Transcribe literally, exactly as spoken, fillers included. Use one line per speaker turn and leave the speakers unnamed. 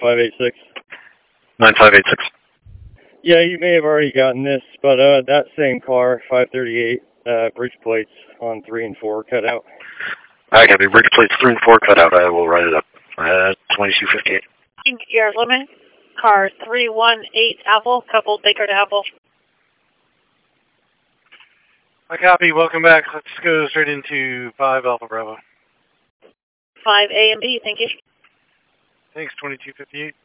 five eight six.
nine five eight six.
Yeah, you may have already gotten this, but uh, that same car, five thirty-eight, uh, bridge plates on three and four cut out.
I got the bridge plates three and four cut out. I will write it up. Uh, twenty-two fifty-eight.
Your limit, car three one eight Apple, couple Baker to Apple.
I copy. Welcome back. Let's go straight into five Alpha Bravo.
five A and B, thank you.
Thanks, twenty-two fifty-eight.